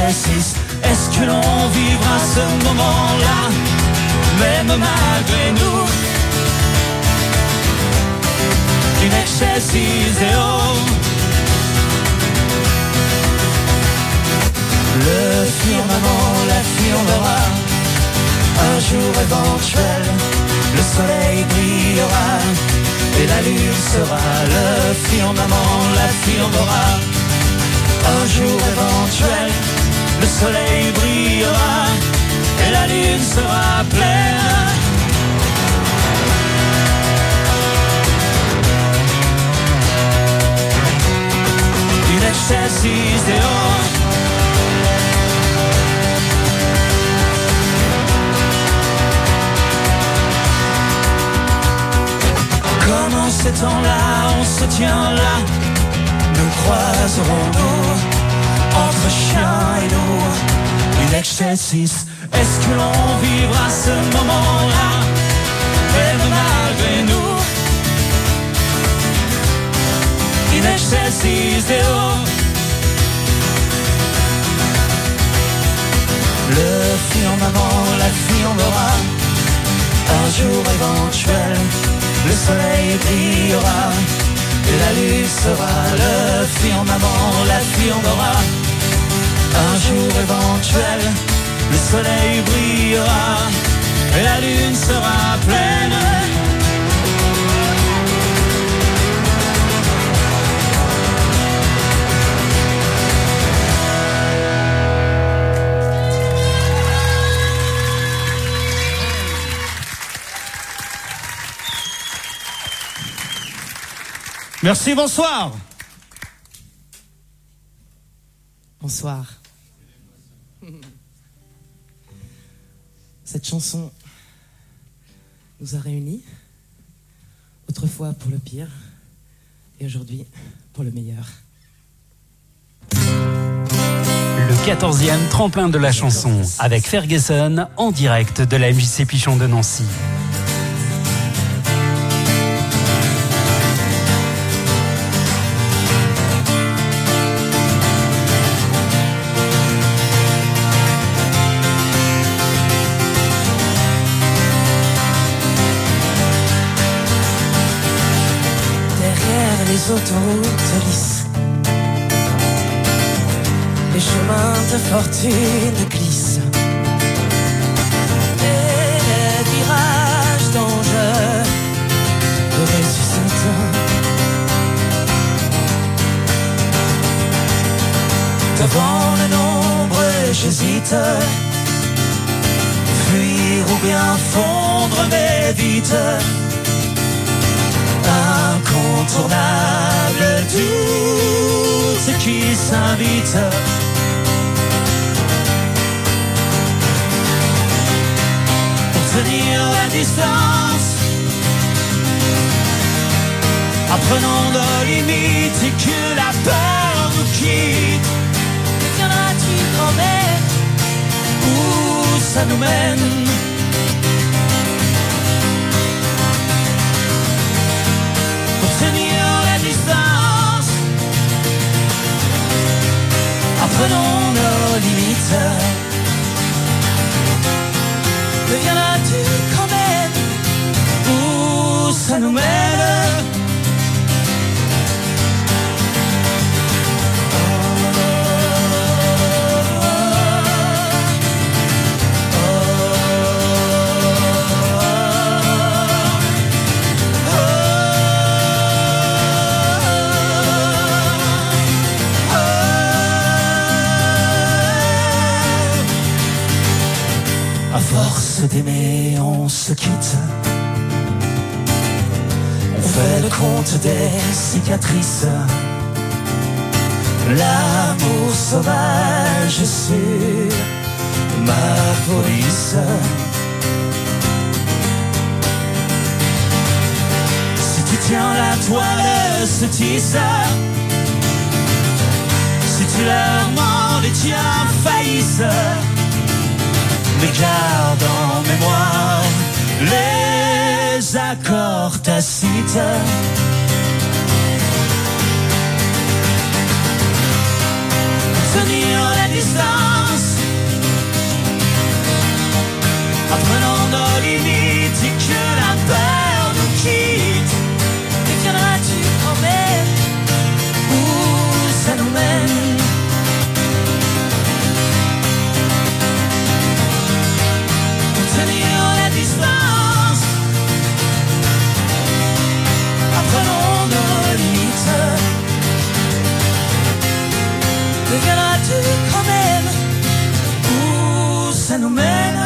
excès 6. Est-ce que l'on vivra ce moment-là, même malgré nous? In excelsis Deo. Le firmament l'affirmera, un jour éventuel, le soleil brillera et la lune sera. Le firmament l'affirmera, un jour éventuel, le soleil brillera et la lune sera pleine. In excelsis Deo. Comme en ces temps-là, on se tient là, nous croiserons-nous entre chien et loup. In excelsis, est-ce que l'on vivra ce moment-là, même malgré nous? In excelsis Deo. Le firmament l'affirmera, un jour éventuel, le soleil brillera et la lune sera. Le firmament l'affirmera, un jour éventuel, le soleil brillera et la lune sera pleine. Merci, bonsoir. Bonsoir. Cette chanson nous a réunis, autrefois pour le pire, et aujourd'hui pour le meilleur. Le 14e tremplin de la chanson avec Ferguson en direct de la MJC Pichon de Nancy. Les autoroutes lisses, les chemins de fortune glissent, et les virages dangereux te ressuscitent. Devant le nombre, j'hésite, fuir ou bien fondre, mais vite. Incontournable doute qui s'invite. Pour tenir la distance, apprenons nos limites et que la peur nous quitte. Deviendras-tu grand-mère? Où ça nous mène? Tenir la distance, apprenons nos limites. Deviendras-tu quand même? Où ça nous mène? D'aimer, on se quitte. On fait le compte des cicatrices. L'amour sauvage sur ma police. Si tu tiens la toile se tisse, si tu leur mens, les tiens faillissent. Mais garde en mémoire les accords tacites. Tenir la distance, Deviendras-tu quand même? Où ça nous mène?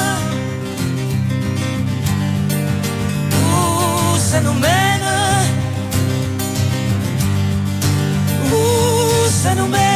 Où ça nous mène? Où ça nous mène?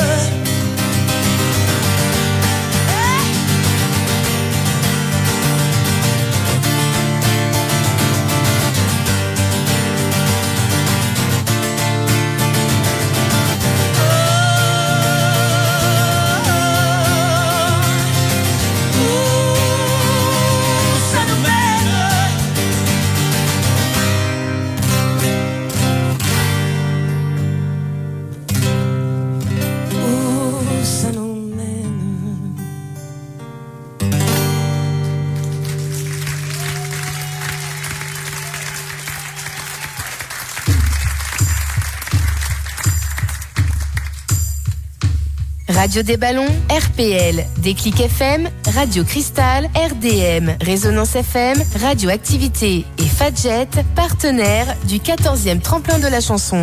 Radio des Ballons, RPL, Déclic FM, Radio Cristal, RDM, Résonance FM, Radio Activité et Fadjet, partenaires du 14e tremplin de la chanson.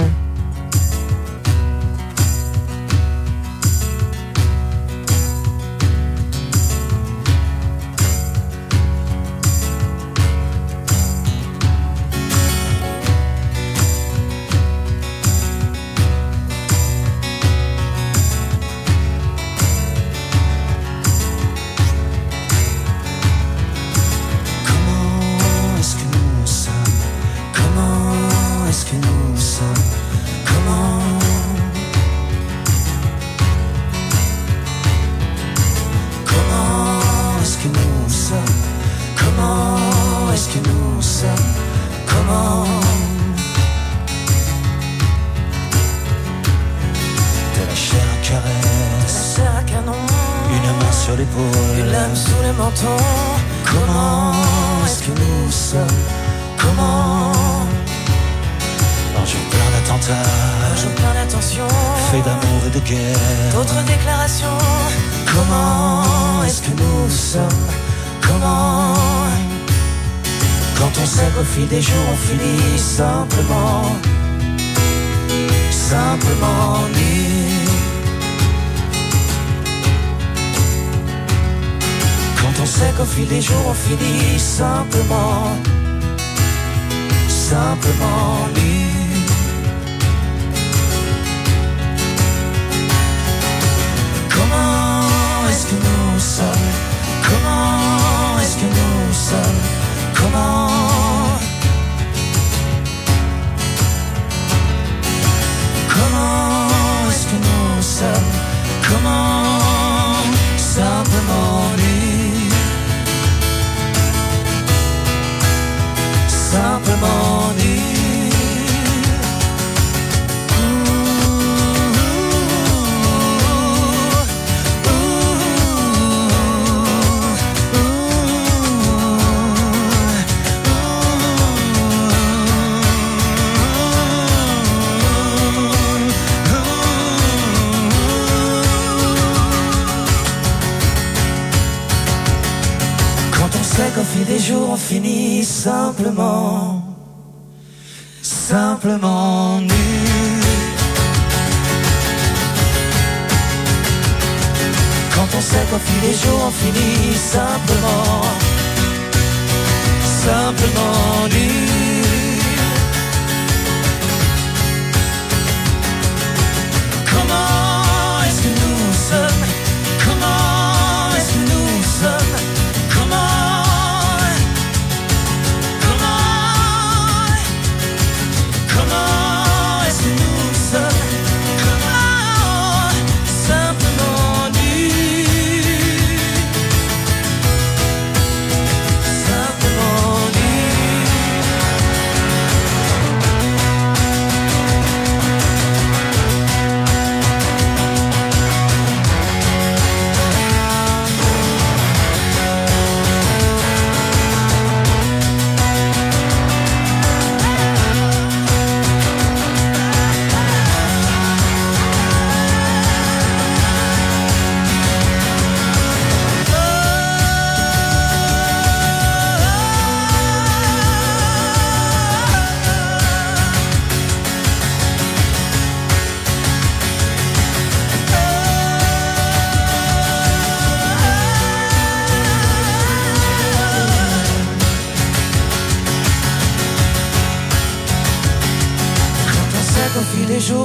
Des jours on finit simplement nu. Quand on sait qu'au fil des jours on finit simplement nu. Comment est-ce que nous sommes? Comment est-ce que nous sommes? Comment est-ce que nous sommes? Comment simplement nus? Simplement nus. Qu'au fil des jours on finit simplement nu. Quand on sait qu'au fil des jours on finit simplement nu. Comment est-ce que nous sommes? Comment est-ce que nous sommes?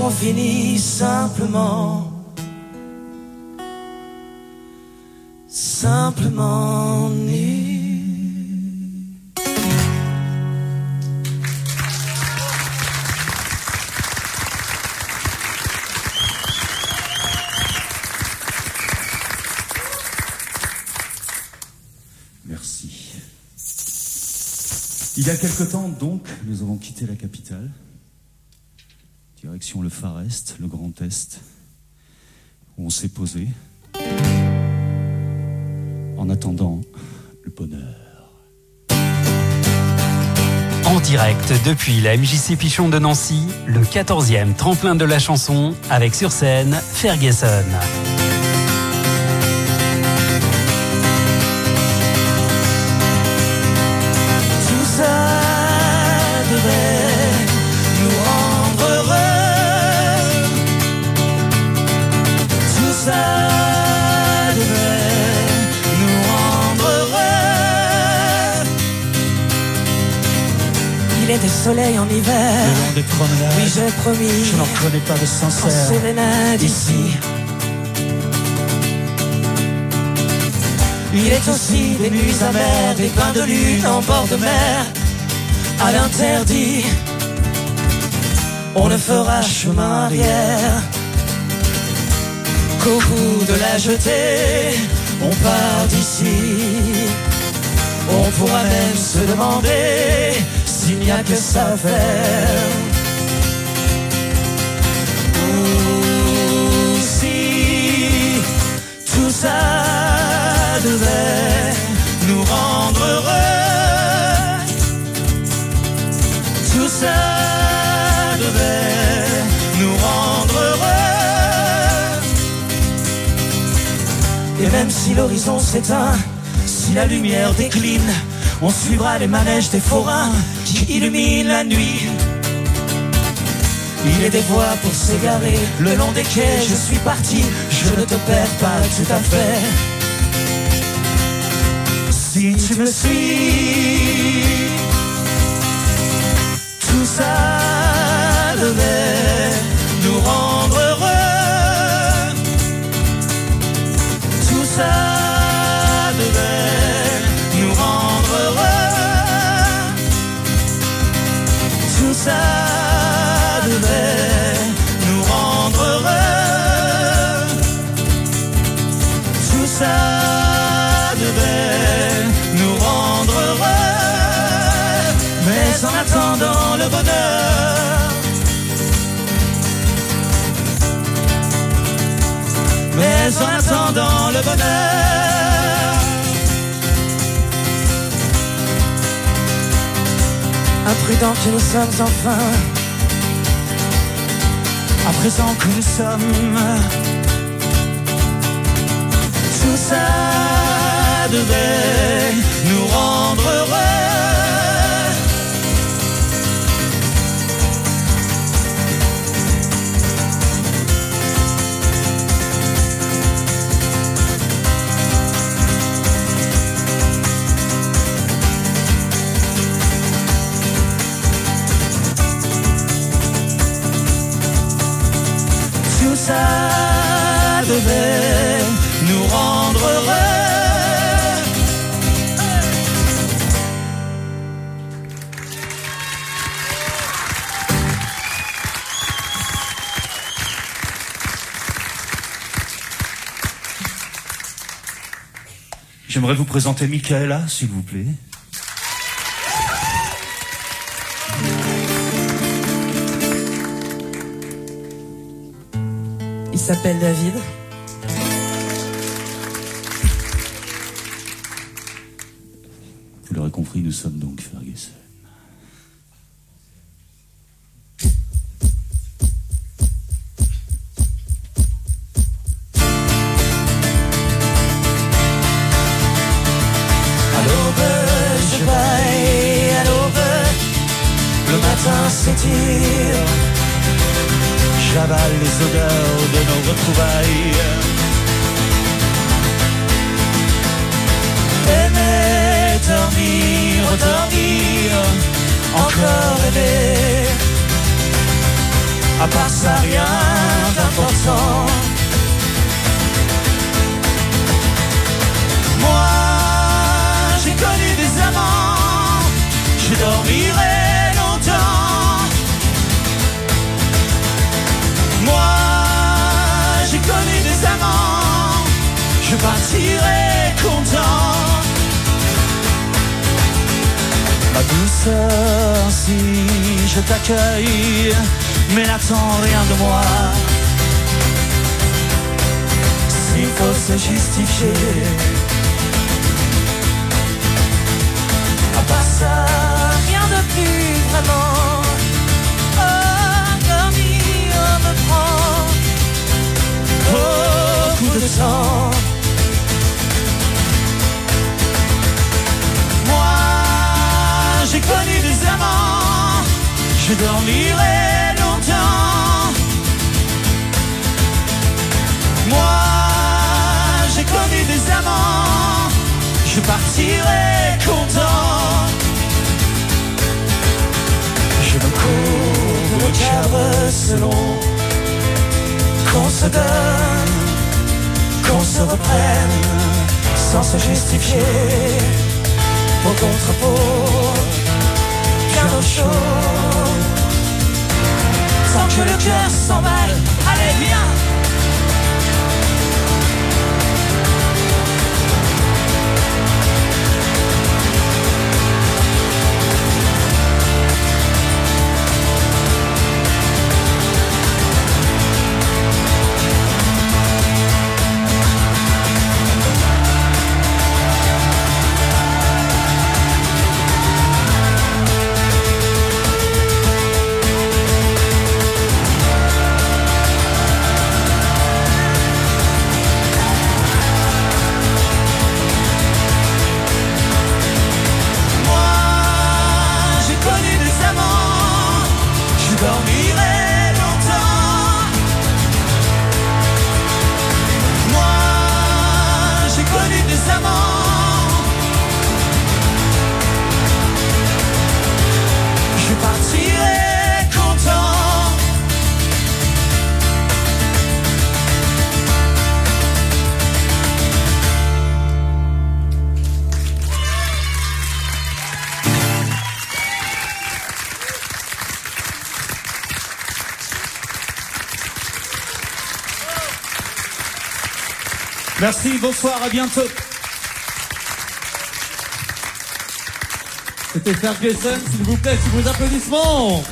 jour on finit simplement nu. Merci. Il y a quelque temps, donc, nous avons quitté la capitale. Direction le Far Est, le Grand Est, où on s'est posé. En attendant le bonheur. En direct depuis la MJC Pichon de Nancy, le 14e tremplin de la chanson, avec sur scène Ferguson. Tout ça devait nous rendre heureux. Tout ça devait nous rendre heureux. Il était soleil en hiver. Le long des promenades, oui j'ai promis, je n'en connais pas de en sincère. sérénade ici. Il est aussi des nuits amères, des bains de lune en bord de mer. À l'interdit, on ne fera chemin arrière. Qu'au bout de la jetée, on part d'ici. On pourra même se demander s'il n'y a que ça à faire. Ou si tout ça devait nous rendre heureux. Tout ça devait nous rendre heureux. Et même si l'horizon s'éteint, si la lumière décline, on suivra les manèges des forains qui illuminent la nuit. Il est des voies pour s'égarer, le long des quais je suis parti. Je ne te perds pas tout à fait. Si tu me suis, tout ça devait nous rendre heureux. Tout ça devait nous rendre heureux. Tout ça devait nous rendre heureux. Tout ça devait nous rendre heureux. Mais en attendant le bonheur, mais en attendant le bonheur, imprudents que nous sommes enfin, à présent que nous sommes, tout ça devait nous rendre heureux. Tout ça devait nous rendre heureux. J'aimerais vous présenter Michaela, s'il vous plaît. Il s'appelle David. Vous l'aurez compris, nous sommes donc Ferguson. À l'aube, je baille, à l'aube, le matin s'étire. J'avale les odeurs de nos retrouvailles. Aimer, dormir, redormir, encore rêver. À part ça, rien d'important. Moi, j'ai connu des amants, je dormirai longtemps. Moi, j'ai connu des amants, je partirai content. Ma douceur, si je t'accueille, mais n'attends rien de moi. S'il faut se justifier, à part ça, rien de plus vraiment. Oh, dormir me prend beaucoup de temps. Moi, j'ai connu des amants, je dormirai longtemps. Moi, j'ai connu des amants, je partirai content. Je me cours au cadre selon qu'on se donne, qu'on se reprenne sans se justifier. Peau contre peau, bien au chaud. Sans que le cœur s'emballe, allez viens. Merci, bonsoir, à bientôt. C'était Ferguson, s'il vous plaît, sous vos applaudissements.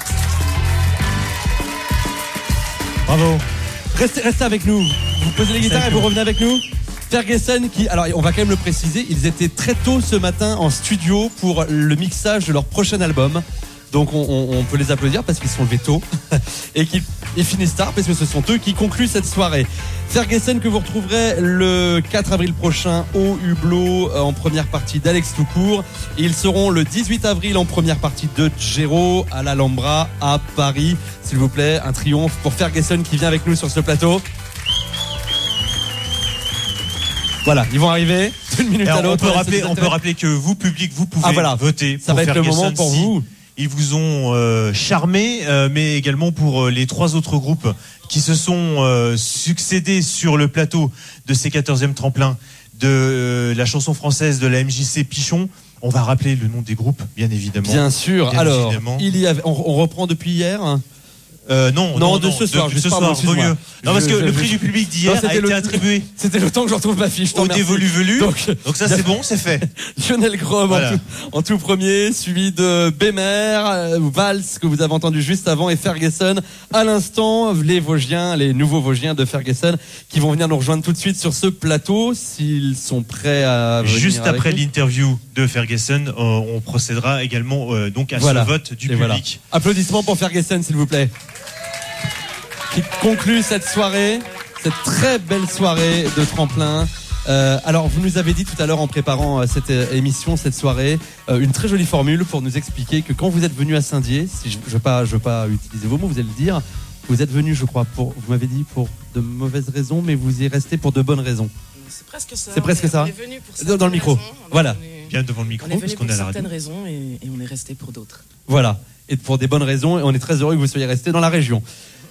Bravo. Restez avec nous. Vous posez les guitares et vous revenez avec nous. Ferguson qui, alors on va quand même le préciser, ils étaient très tôt ce matin en studio pour le mixage de leur prochain album. Donc on peut les applaudir parce qu'ils sont levés tôt et qu'ils finissent tard parce que ce sont eux qui concluent cette soirée. Ferguson que vous retrouverez le 4 avril prochain au Hublot en première partie d'Alex Toucourt. Et ils seront le 18 avril en première partie de Gero à l'Alhambra à Paris. S'il vous plaît, un triomphe pour Ferguson qui vient avec nous sur ce plateau. Voilà, ils vont arriver d'une minute à l'autre. On peut rappeler que vous, public, vous pouvez voter pour Ferguson. Ça va être le moment pour vous. Ils vous ont charmé, mais également pour les trois autres groupes qui se sont succédés sur le plateau de ces 14e tremplins de la chanson française de la MJC Pichon. On va rappeler le nom des groupes, bien évidemment. Bien sûr. Alors, on reprend depuis hier. Non, de ce soir. Ce soir, vaut mieux. Non, parce que le prix du public d'hier a été attribué. C'était le temps que je retrouve ma fiche. Au dévolu velu. Donc ça, c'est bon, c'est fait. Lionel Grom voilà. en tout premier, suivi de Bémer, Vals, que vous avez entendu juste avant, et Ferguson. À l'instant, les Vosgiens, les nouveaux Vosgiens de Ferguson, qui vont venir nous rejoindre tout de suite sur ce plateau, s'ils sont prêts à venir. Juste après l'interview de Ferguson, on procédera également donc à ce vote du public. Voilà. Applaudissements pour Ferguson, s'il vous plaît. Qui conclut cette soirée, cette très belle soirée de tremplin. Alors, vous nous avez dit tout à l'heure en préparant cette émission, cette soirée, une très jolie formule pour nous expliquer que quand vous êtes venu à Saint-Dié, si je veux pas utiliser vos mots, vous allez le dire, vous êtes venu, je crois, vous m'avez dit pour de mauvaises raisons, mais vous y restez pour de bonnes raisons. C'est presque ça. C'est presque ça. On est venu pour dans le micro. Voilà. Bien devant le micro, parce qu'on est pour certaines raisons et on est resté pour d'autres. Voilà. Et pour des bonnes raisons, et on est très heureux que vous soyez restés dans la région.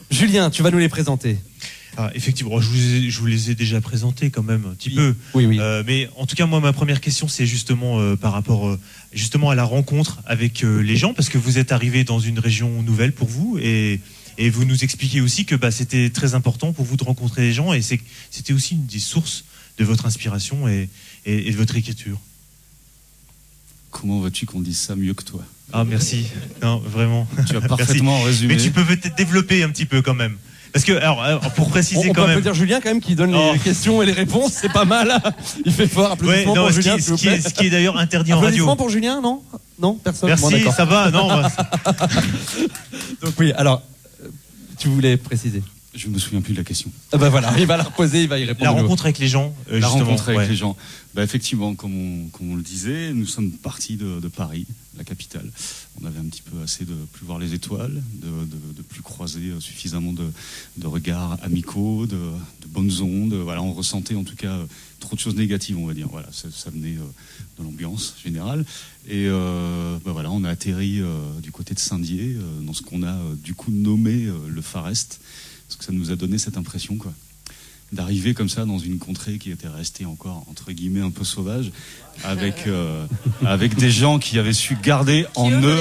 Julien, tu vas nous les présenter. Ah, effectivement, je vous les ai déjà présentés quand même un petit peu. Oui. Mais en tout cas, moi, ma première question, c'est justement par rapport justement à la rencontre avec les gens, parce que vous êtes arrivé dans une région nouvelle pour vous, et vous nous expliquez aussi que c'était très important pour vous de rencontrer les gens, et c'était aussi une des sources de votre inspiration et de votre écriture. Comment veux-tu qu'on dise ça mieux que toi? Ah, merci. Non, vraiment. Tu as parfaitement résumé. Mais tu peux peut-être développer un petit peu quand même. Parce que, alors pour préciser on quand peut même. applaudir Julien quand même qui donne les questions et les réponses, c'est pas mal. Il fait fort. Applaudissements pour Julien, s'il vous plaît. Ce qui est d'ailleurs interdit en radio. Applaudissements pour Julien, non? Non, personne. Merci, bon, ça va, non. Donc oui, alors, tu voulais préciser. Je me souviens plus de la question. Voilà, il va la reposer, il va y répondre. La rencontre avec les gens, la rencontre avec les gens. Effectivement, comme on le disait, nous sommes partis de Paris, la capitale. On avait un petit peu assez de plus voir les étoiles, de plus croiser suffisamment de regards amicaux, de bonnes ondes. Voilà, on ressentait en tout cas trop de choses négatives, on va dire. Voilà, ça venait de l'ambiance générale. Et voilà, on a atterri du côté de Saint-Dié, dans ce qu'on a du coup nommé le Far Est. Parce que ça nous a donné cette impression, quoi, d'arriver comme ça dans une contrée qui était restée encore, entre guillemets, un peu sauvage, avec des gens qui avaient su garder en eux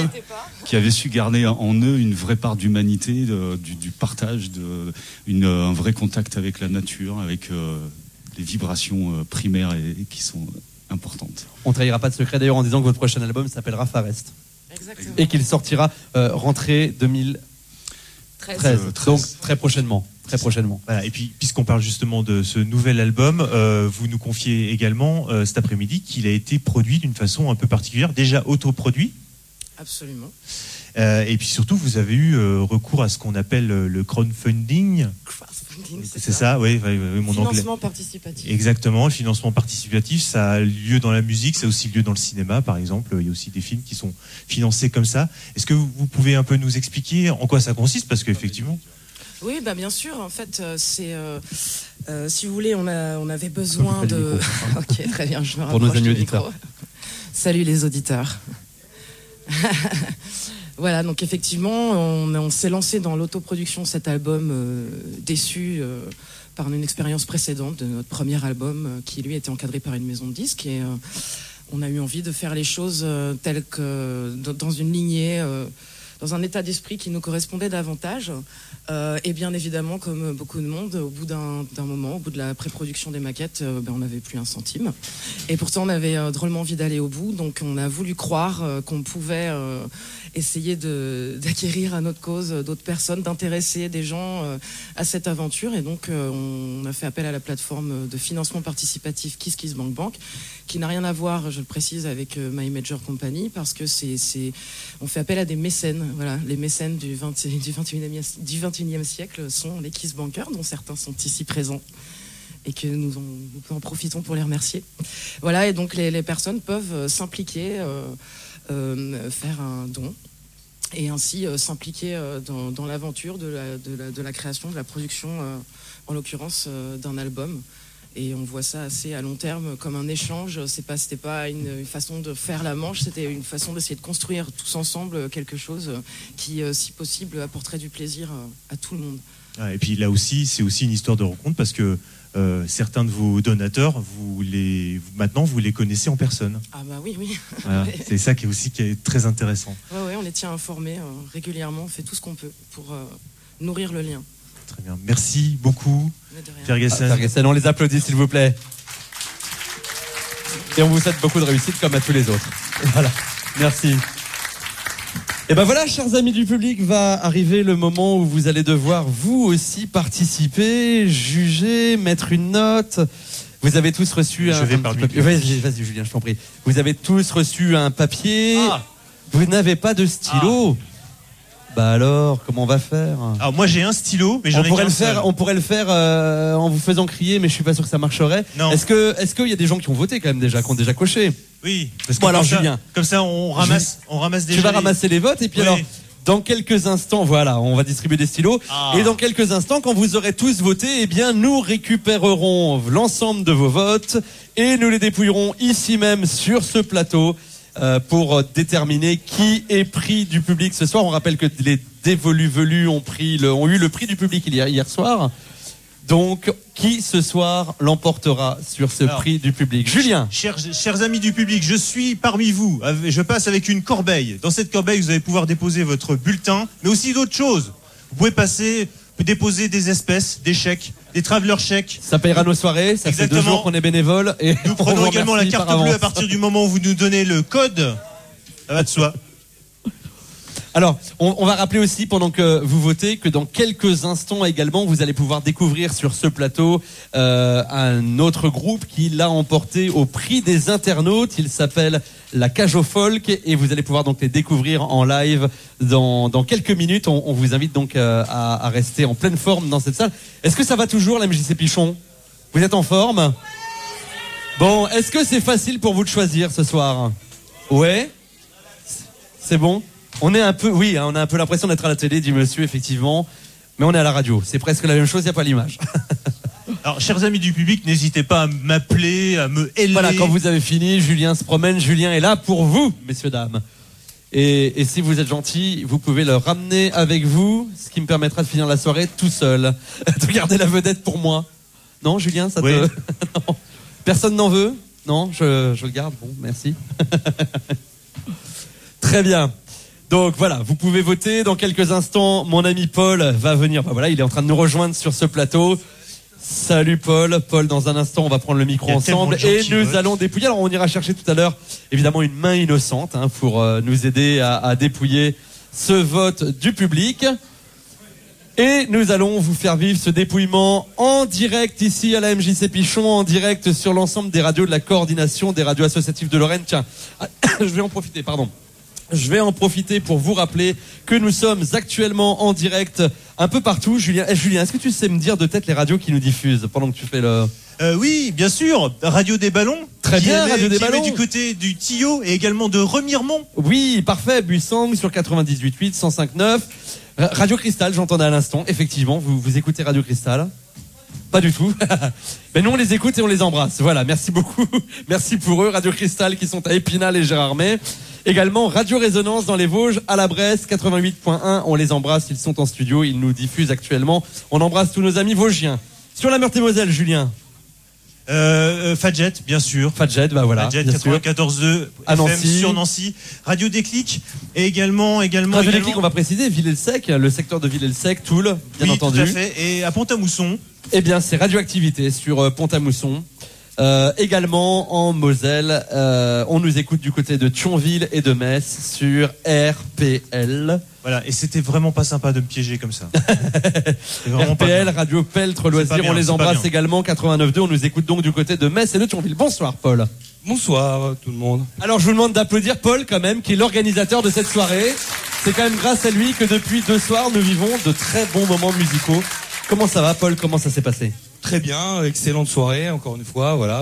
une vraie part d'humanité, du partage, un vrai contact avec la nature, avec les vibrations primaires et qui sont importantes. On ne trahira pas de secret d'ailleurs en disant que votre prochain album s'appellera Far Est. Exactement. Et qu'il sortira rentrée 2013. Donc très prochainement. Voilà, et puis, puisqu'on parle justement de ce nouvel album, vous nous confiez également cet après-midi qu'il a été produit d'une façon un peu particulière, déjà autoproduit. Absolument. Et puis surtout, vous avez eu recours à ce qu'on appelle le crowdfunding. C'est ça, oui, mon anglais. Financement participatif. Exactement, le financement participatif, ça a lieu dans la musique, ça a aussi lieu dans le cinéma, par exemple. Il y a aussi des films qui sont financés comme ça. Est-ce que vous pouvez un peu nous expliquer en quoi ça consiste? Parce qu'effectivement... Oui, bien sûr. En fait, c'est si vous voulez, on avait besoin de. Ok, très bien. Je me pour nos amis auditeurs. Salut les auditeurs. Voilà, donc effectivement, on s'est lancé dans l'autoproduction de cet album déçu par une expérience précédente de notre premier album qui lui était encadré par une maison de disques et on a eu envie de faire les choses telles que dans une lignée. Dans un état d'esprit qui nous correspondait davantage. Et bien évidemment, comme beaucoup de monde, au bout d'un moment, au bout de la pré-production des maquettes, on n'avait plus un centime. Et pourtant, on avait drôlement envie d'aller au bout. Donc, on a voulu croire qu'on pouvait essayer d'acquérir à notre cause d'autres personnes, d'intéresser des gens à cette aventure. Et donc, on a fait appel à la plateforme de financement participatif KissKissBankBank, qui n'a rien à voir, je le précise, avec My Major Company, parce que on fait appel à des mécènes. Voilà, les mécènes du 21e siècle sont les KissBankers, dont certains sont ici présents et que nous en profitons pour les remercier. Voilà, et donc les personnes peuvent s'impliquer, faire un don et ainsi s'impliquer dans l'aventure de la création, de la production, en l'occurrence d'un album. Et on voit ça assez à long terme comme un échange. C'était pas une façon de faire la manche, c'était une façon d'essayer de construire tous ensemble quelque chose qui, si possible, apporterait du plaisir à tout le monde. Ah, et puis là aussi, c'est aussi une histoire de rencontre parce que certains de vos donateurs, maintenant vous les connaissez en personne. Ah bah oui. Voilà, c'est ça qui est très intéressant. Ouais, on les tient informés régulièrement, on fait tout ce qu'on peut pour nourrir le lien. Très bien, merci beaucoup. Ferguson, on les applaudit s'il vous plaît. Et on vous souhaite beaucoup de réussite comme à tous les autres. Voilà, merci. Et ben voilà, chers amis du public, va arriver le moment où vous allez devoir vous aussi participer, juger, mettre une note. Vous avez tous reçu un papier. Vas-y Julien, je t'en prie. Vous avez tous reçu un papier. Vous n'avez pas de stylo. Bah alors, comment on va faire? Alors moi j'ai un stylo, mais j'en ai qu'un seul. On pourrait le faire en vous faisant crier, mais je suis pas sûr que ça marcherait. Non. Est-ce qu'il y a des gens qui ont voté quand même déjà, qui ont déjà coché? Oui. Parce que bon alors Julien, comme ça on ramasse déjà. Tu vas ramasser les votes et puis alors dans quelques instants, voilà, on va distribuer des stylos et dans quelques instants, quand vous aurez tous voté, eh bien nous récupérerons l'ensemble de vos votes et nous les dépouillerons ici même sur ce plateau. Pour déterminer qui est pris du public ce soir. On rappelle que les d'Évolue Velu ont eu le prix du public hier soir. Donc, qui ce soir l'emportera sur ce prix du public? Julien. Chers amis du public, je suis parmi vous. Je passe avec une corbeille. Dans cette corbeille, vous allez pouvoir déposer votre bulletin, mais aussi d'autres choses. Vous pouvez déposer des espèces, des chèques, des traveler chèques. Ça payera nos soirées. Ça Exactement. fait 2 jours qu'on est bénévole. Et nous prenons également la carte bleue à partir du moment où vous nous donnez le code. Ça va de soi. Alors, on va rappeler aussi, pendant que vous votez, que dans quelques instants également, vous allez pouvoir découvrir sur ce plateau un autre groupe qui l'a emporté au prix des internautes. Il s'appelle La Cage au Folk et vous allez pouvoir donc les découvrir en live dans quelques minutes. On vous invite donc à rester en pleine forme dans cette salle. Est-ce que ça va toujours, la MJC Pichon? Vous êtes en forme? Bon, est-ce que c'est facile pour vous de choisir ce soir? Ouais? C'est bon? On a un peu l'impression d'être à la télé, dit monsieur, effectivement. Mais on est à la radio. C'est presque la même chose, il n'y a pas l'image. Alors, chers amis du public, n'hésitez pas à m'appeler, à me héler. Voilà, quand vous avez fini, Julien se promène. Julien est là pour vous, messieurs, dames. Et si vous êtes gentils, vous pouvez le ramener avec vous, ce qui me permettra de finir la soirée tout seul. De garder la vedette pour moi. Non, Julien, ça te... Non. Personne n'en veut? Non, je le garde. Bon, merci. Très bien. Donc voilà, vous pouvez voter. Dans quelques instants, mon ami Paul va venir. Ben voilà, il est en train de nous rejoindre sur ce plateau. Salut Paul. Paul, dans un instant, on va prendre le micro ensemble et nous allons dépouiller. Alors on ira chercher tout à l'heure, évidemment, une main innocente pour nous aider à dépouiller ce vote du public. Et nous allons vous faire vivre ce dépouillement en direct ici à la MJC Pichon, en direct sur l'ensemble des radios de la coordination des radios associatives de Lorraine. Tiens, je vais en profiter pour vous rappeler que nous sommes actuellement en direct un peu partout. Julien, est-ce que tu sais me dire de tête les radios qui nous diffusent pendant que tu fais le... Oui, bien sûr. Radio des Ballons. Très bien, Radio des Ballons. Du côté du Tillot et également de Remiremont. Oui, parfait. Buissang sur 98.8, 105.9. Radio Cristal, j'entendais à l'instant. Effectivement, vous écoutez Radio Cristal? Pas du tout. Mais nous, on les écoute et on les embrasse. Voilà, merci beaucoup. Merci pour eux. Radio Cristal qui sont à Épinal et Gérardmer. Également Radio Résonance dans les Vosges, à la Bresse, 88.1. On les embrasse, ils sont en studio, ils nous diffusent actuellement. On embrasse tous nos amis vosgiens. Sur la Meurthe-et-Moselle, Julien. Fadjet, bien sûr. Fadjet, bah voilà. Fadjet 94.2 à FM Nancy. Sur Nancy. Radio Déclic et également. Radio Déclic, on va préciser, Villers-le-Sec, le secteur de Villers-le-Sec, Toul, bien entendu. Tout à fait. Et à Pont-à-Mousson. Eh bien, c'est Radioactivité sur Pont-à-Mousson. Également en Moselle, on nous écoute du côté de Thionville et de Metz sur RPL. Voilà, et c'était vraiment pas sympa de me piéger comme ça. RPL, Radio Peltre Loisirs, on les embrasse également, 89.2, on nous écoute donc du côté de Metz et de Thionville. Bonsoir Paul. Bonsoir tout le monde. Alors je vous demande d'applaudir Paul quand même, qui est l'organisateur de cette soirée. C'est quand même grâce à lui que depuis 2 soirs, nous vivons de très bons moments musicaux. Comment ça va Paul? Comment ça s'est passé? Très bien, excellente soirée, encore une fois, voilà.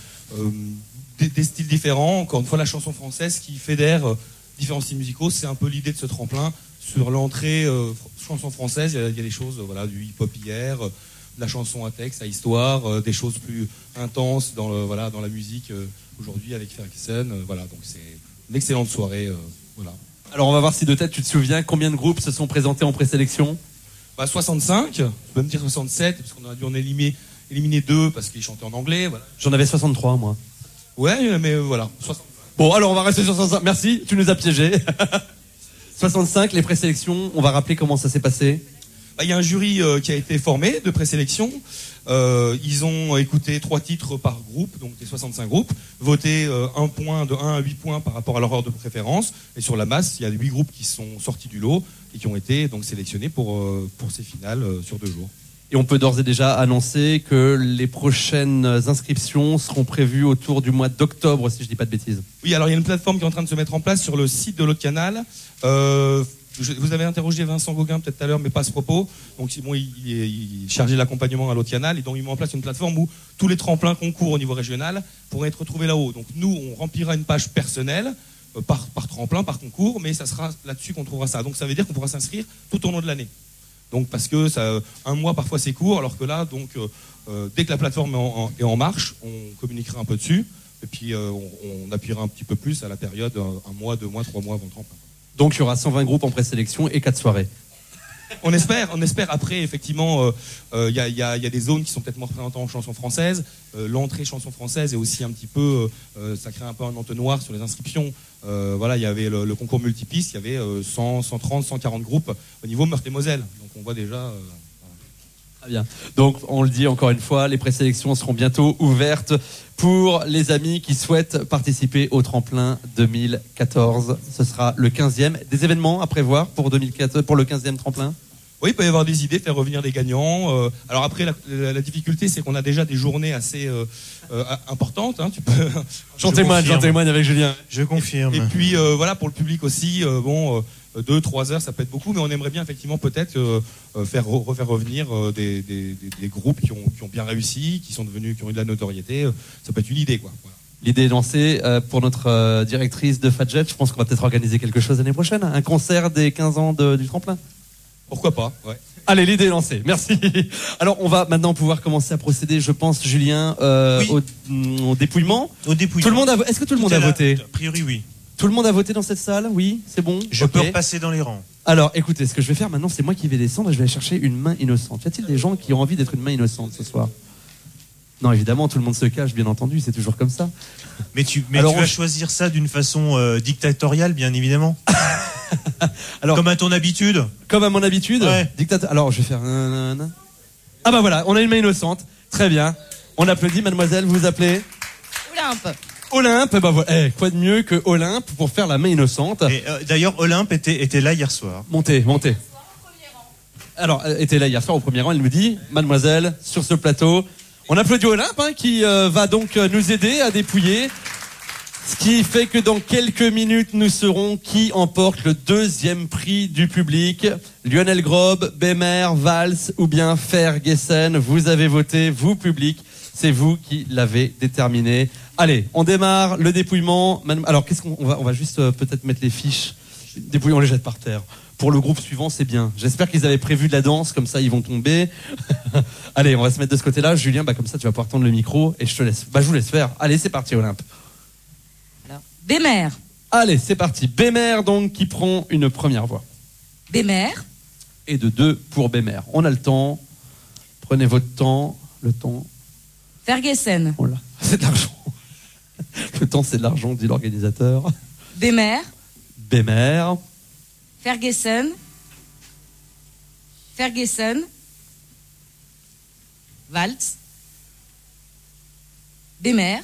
Des styles différents, encore une fois la chanson française qui fédère différents styles musicaux, c'est un peu l'idée de ce tremplin. Sur l'entrée chanson française, il y a des choses, voilà, du hip-hop hier, de la chanson à texte, à histoire, des choses plus intenses dans la musique aujourd'hui avec Ferguson, voilà, donc c'est une excellente soirée, voilà. Alors on va voir si de tête tu te souviens combien de groupes se sont présentés en présélection. 65, je peux même dire 67, parce qu'on a dû en éliminer 2 parce qu'ils chantaient en anglais. Voilà. J'en avais 63 moi. Ouais, mais voilà. 60. Bon, alors on va rester sur 65. Merci, tu nous as piégés. 65, les présélections, on va rappeler comment ça s'est passé. Il y a un jury qui a été formé de présélection. Ils ont écouté 3 titres par groupe, donc des 65 groupes, voté 1 point de 1 à 8 points par rapport à leur ordre de préférence. Et sur la masse, il y a 8 groupes qui sont sortis du lot et qui ont été donc sélectionnés pour ces finales sur 2 jours. Et on peut d'ores et déjà annoncer que les prochaines inscriptions seront prévues autour du mois d'octobre, si je ne dis pas de bêtises. Oui, alors il y a une plateforme qui est en train de se mettre en place sur le site de l'autre canal. Vous avez interrogé Vincent Gauguin peut-être tout à l'heure, mais pas à ce propos. Donc bon, il est chargé de l'accompagnement à l'autre canal et donc il met en place une plateforme où tous les tremplins concours au niveau régional pourraient être retrouvés là-haut. Donc nous, on remplira une page personnelle par tremplin, par concours, mais ça sera là-dessus qu'on trouvera ça. Donc ça veut dire qu'on pourra s'inscrire tout au long de l'année. Donc parce que ça, un mois parfois c'est court, alors que là, donc dès que la plateforme est en marche, on communiquera un peu dessus et puis on appuiera un petit peu plus à la période 1 mois, 2 mois, 3 mois avant le tremplin. Donc il y aura 120 groupes en présélection et 4 soirées. On espère. Après, effectivement, il y a des zones qui sont peut-être moins représentées en chanson française. L'entrée chanson française est aussi un petit peu, ça crée un peu un entonnoir sur les inscriptions. Voilà, il y avait le concours multipiste, il y avait 100, 130, 140 groupes au niveau Meurthe-et-Moselle. Donc on voit déjà. Très bien. Donc on le dit encore une fois, les présélections seront bientôt ouvertes pour les amis qui souhaitent participer au tremplin 2014. Ce sera le 15e. Des événements à prévoir pour le 15e tremplin? Oui, il peut y avoir des idées, faire revenir des gagnants. Alors après, la difficulté, c'est qu'on a déjà des journées assez importantes. Hein, tu peux. J'en témoigne avec Julien. Je confirme. Et puis voilà, pour le public aussi, 2-3 heures, ça peut être beaucoup, mais on aimerait bien effectivement peut-être refaire revenir des groupes qui ont bien réussi, qui ont eu de la notoriété. Ça peut être une idée, quoi. Voilà. L'idée est lancée pour notre directrice de Fadjet. Je pense qu'on va peut-être organiser quelque chose l'année prochaine. Un concert des 15 ans du tremplin. Pourquoi pas, ouais. Allez, l'idée est lancée. Merci. Alors, on va maintenant pouvoir commencer à procéder, je pense, Julien, au dépouillement. Est-ce que tout le monde a voté? A priori, oui. Tout le monde a voté dans cette salle? Oui, c'est bon. Je peux repasser dans les rangs. Alors, écoutez, ce que je vais faire maintenant, c'est moi qui vais descendre et je vais aller chercher une main innocente. Y a-t-il des gens qui ont envie d'être une main innocente ce soir? Non, évidemment, tout le monde se cache, bien entendu, c'est toujours comme ça. Mais tu vas choisir ça d'une façon dictatoriale, bien évidemment. Alors, comme à ton habitude. Comme à mon habitude. Ouais. Alors, je vais faire. Ah bah voilà, on a une main innocente. Très bien. On applaudit, mademoiselle. Vous vous appelez Olympe. Bah voilà. Quoi de mieux que Olympe pour faire la main innocente. Et d'ailleurs, Olympe était là hier soir. Montez. Alors, elle était là hier soir au premier rang. Elle nous dit, mademoiselle, sur ce plateau. On applaudit Olympe, qui va donc nous aider à dépouiller. Ce qui fait que dans quelques minutes, nous saurons qui emporte le 2e prix du public. Lionel Grob, Bémer, Valls ou bien Ferguson. Vous avez voté, vous public. C'est vous qui l'avez déterminé. Allez, on démarre le dépouillement. Alors, qu'est-ce qu'on va juste peut-être mettre les fiches. Dépouillement, on les jette par terre. Pour le groupe suivant, c'est bien. J'espère qu'ils avaient prévu de la danse, comme ça ils vont tomber. Allez, on va se mettre de ce côté-là. Julien, comme ça tu vas pouvoir tendre le micro et je te laisse. Je vous laisse faire. Allez, c'est parti, Olympe. Bémer. Allez, c'est parti. Bémer, donc, qui prend une première voix. Bémer. Et de 2 pour Bémer. On a le temps. Prenez votre temps. Le temps. Ferguson. Oh là, c'est de l'argent. Le temps, c'est de l'argent, dit l'organisateur. Bémer. Bémer. Ferguson. Valls. Bémer.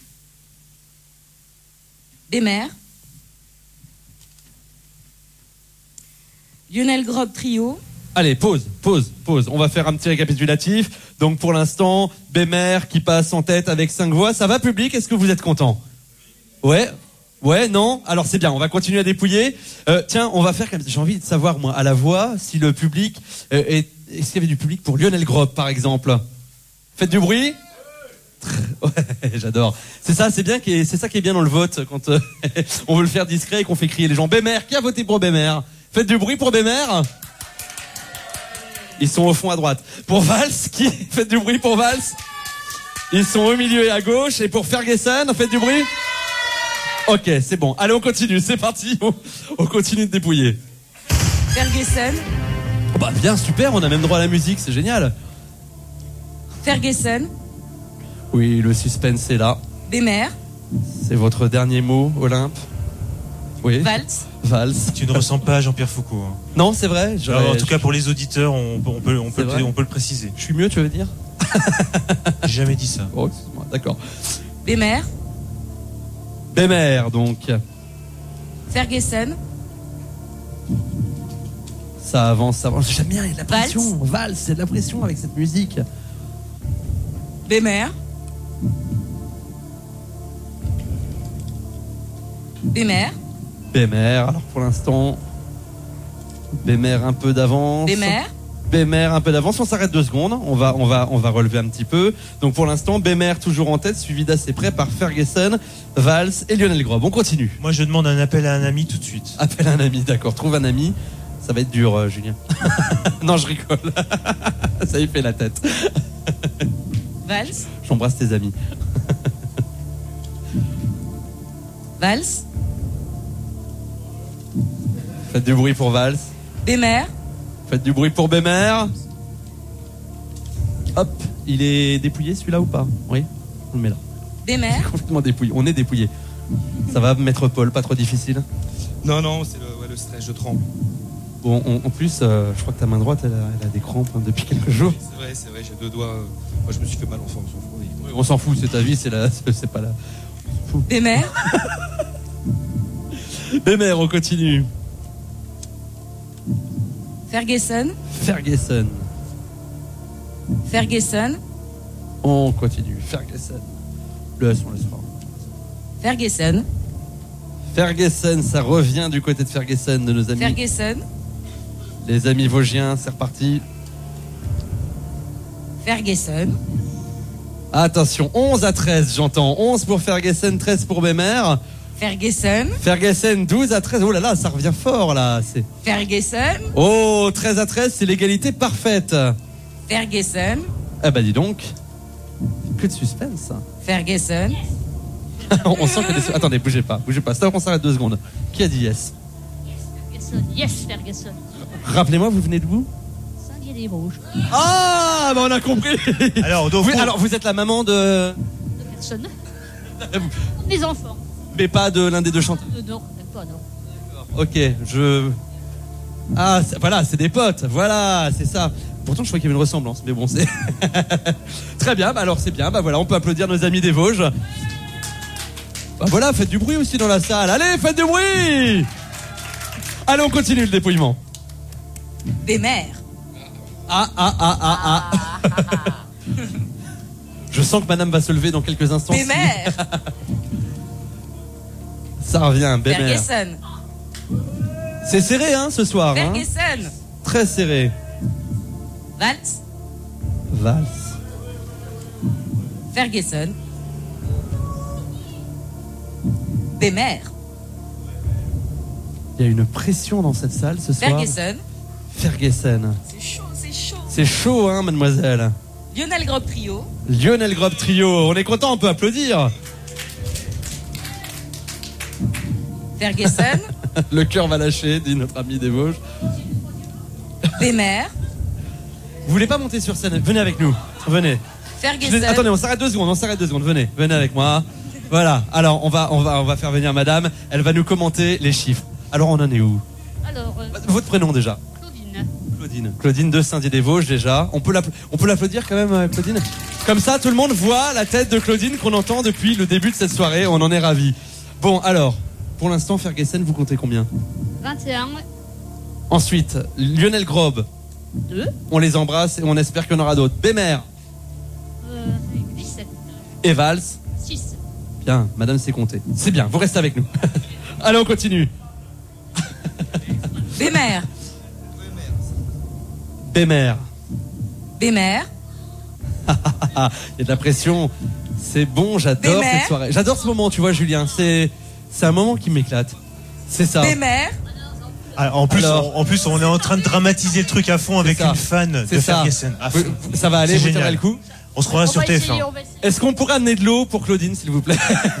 Lionel Grob trio. Allez, pause. On va faire un petit récapitulatif. Donc pour l'instant, Bémer qui passe en tête avec 5 voix. Ça va, public? Est-ce que vous êtes content? Ouais, non? Alors c'est bien, on va continuer à dépouiller. Tiens, on va faire comme... J'ai envie de savoir, moi, à la voix, si le public... Est-ce qu'il y avait du public pour Lionel Grob, par exemple? Faites du bruit? Ouais, j'adore. C'est ça, c'est ça qui est bien dans le vote, quand on veut le faire discret et qu'on fait crier les gens. Bémer, qui a voté pour Bémer? Faites du bruit pour Bémer? Ils sont au fond à droite. Pour Valls, faites du bruit pour Valls? Ils sont au milieu et à gauche. Et pour Ferguson, faites du bruit? Ok, c'est bon. Allez, on continue, c'est parti. On continue de dépouiller. Ferguson. Oh bah bien, super, on a même droit à la musique, c'est génial. Ferguson. Oui, le suspense est là. Bémer. C'est votre dernier mot, Olympe? Oui. Valls. Tu ne ressens pas Jean-Pierre Foucault. Hein. Non, c'est vrai. En tout cas, pour les auditeurs, on peut le préciser. Je suis mieux, tu veux dire? J'ai jamais dit ça. Oh, excuse-moi, d'accord. Bémer, donc. Ferguson. Ça avance. J'aime bien, il y a de la pression. Valls, c'est de la pression avec cette musique. Bémer. Alors pour l'instant, Bémer un peu d'avance. Bémer un peu d'avance. On s'arrête 2 secondes. On va relever un petit peu. Donc pour l'instant, Bémer toujours en tête, suivi d'assez près par Ferguson, Valls et Lionel Grob. On continue. Moi, je demande un appel à un ami tout de suite. Appel à un ami, d'accord. Trouve un ami. Ça va être dur, Julien. Non, je rigole. Ça y fait la tête. Valls. J'embrasse tes amis. Faites du bruit pour Vals. Bémer. Faites du bruit pour Bémer. Hop, il est dépouillé celui-là ou pas? Oui, on le met là. Bémer. Complètement dépouillé, on est dépouillé. Ça va, Maître Paul, pas trop difficile? Non, c'est le stress, je tremble. Bon, en plus, je crois que ta main droite, elle a des crampes depuis quelques jours. C'est vrai, j'ai 2 doigts. Moi, je me suis fait mal, on s'en fout. Oui, on s'en fout, c'est ta vie, c'est pas là. Bémer. Bémer, on continue. Ferguson. Ferguson. Ferguson. On continue. Ferguson. On laissera. Ferguson. Ferguson, ça revient du côté de Ferguson, de nos amis. Ferguson. Les amis vosgiens, c'est reparti. Ferguson. Attention, 11 à 13, j'entends. 11 pour Ferguson, 13 pour Bémer. Ferguson. Ferguson, 12 à 13. Oh là là, ça revient fort là. Ferguson. Oh, 13 à 13, c'est l'égalité parfaite. Ferguson. Ah bah dis donc. Que de suspense. Ferguson. On sent que des... Attendez, bougez pas. Stop, on s'arrête 2 secondes. Qui a dit yes? Yes, Ferguson. Rappelez-moi, vous venez d'où? Saint-Dié-des-Vosges. Ah, bah on a compris. Alors, vous êtes la maman de Personne. Des enfants. Mais pas de l'un des 2 chanteurs. Non, pas non. Ok, voilà, c'est des potes. Voilà, c'est ça. Pourtant, je crois qu'il y avait une ressemblance, mais bon, c'est très bien. Bah alors, c'est bien. Bah voilà, on peut applaudir nos amis des Vosges. Bah voilà, faites du bruit aussi dans la salle. Allez, faites du bruit. Allez, on continue le dépouillement. Bémer. Je sens que madame va se lever dans quelques instants. Bémer. Ça revient, Bémer. Ferguson. C'est serré, hein, ce soir. Ferguson. Hein, très serré. Vals. Ferguson. Bémer. Il y a une pression dans cette salle ce soir. Ferguson. C'est chaud. C'est chaud, hein, mademoiselle. Lionel Grob Trio. Lionel Grob Trio. On est content, on peut applaudir. Ferguson. Le cœur va lâcher, dit notre ami des Vosges. Bémer. Vous voulez pas monter sur scène? Venez avec nous. Venez. Ferguson. Attendez, on s'arrête 2 secondes. Venez avec moi. Voilà. Alors, on va faire venir madame. Elle va nous commenter les chiffres. Alors, on en est où? Alors, votre prénom déjà? Claudine de Saint-Dié-des-Vosges déjà. On peut l'applaudir quand même, Claudine. Comme ça, tout le monde voit la tête de Claudine qu'on entend depuis le début de cette soirée. On en est ravis. Bon, alors, pour l'instant, Ferguson, vous comptez combien? 21. Ensuite, Lionel Grob. 2. On les embrasse et on espère qu'il y en aura d'autres. Bémer. 17. Et Vals. 6. Bien, madame sait compter. C'est bien, vous restez avec nous. Allez, on continue. Bémer. Bémer. Bémer. Il y a de la pression. C'est bon, j'adore Bémer. cette soirée. J'adore ce moment, tu vois, Julien. C'est un moment qui m'éclate. C'est ça. Bémer. Alors, en plus, on est en train de dramatiser le truc à fond avec une fan de Ferguson. Ça va aller, C'est vous génial. tiendrez le coup. On se croira sur TF1. Est-ce qu'on pourrait amener de l'eau pour Claudine, s'il vous plaît?